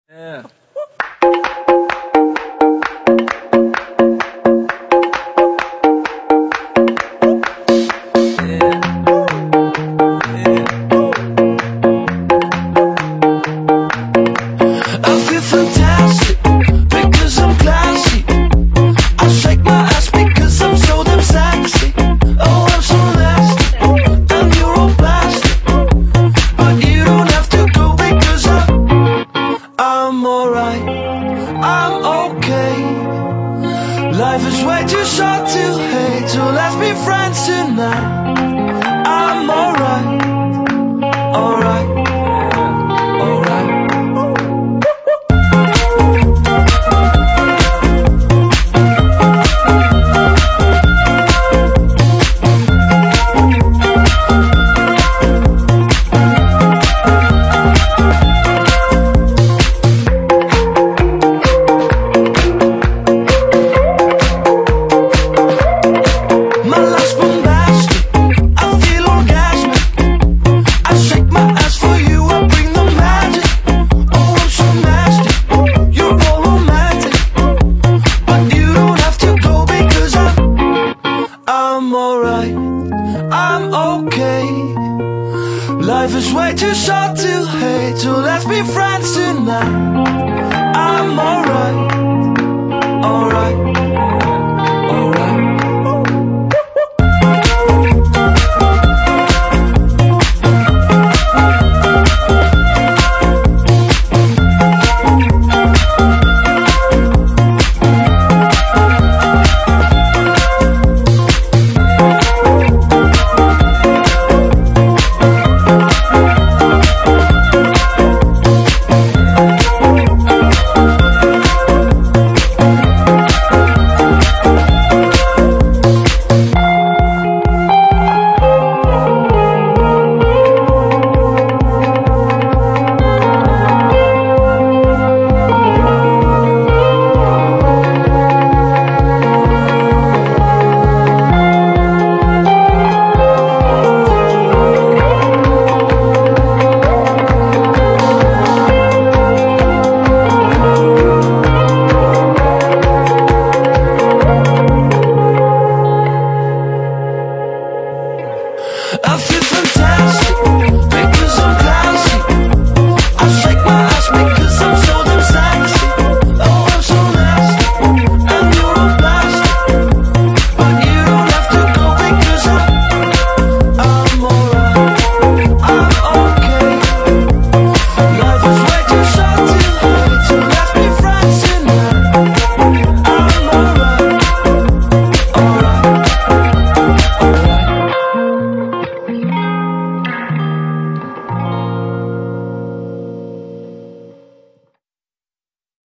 Yeah. I feel fantastic because I'm classy. I shake my ass because I'm so damn sexy. Oh, I'm so nasty, and you're all plastic. But you don't have to go because I'm alright, I'm okay. Life is way too short to hate, so let's be friends tonight. I'm alright, alright, alright. My life's bombastic, I feel orgasmic. I shake my ass for you, I bring the magic. Oh, I'm so nasty, you're all romantic. But you don't have to go because I'm alright, I'm okay. Life is way too short to hate, so let's be friends tonight.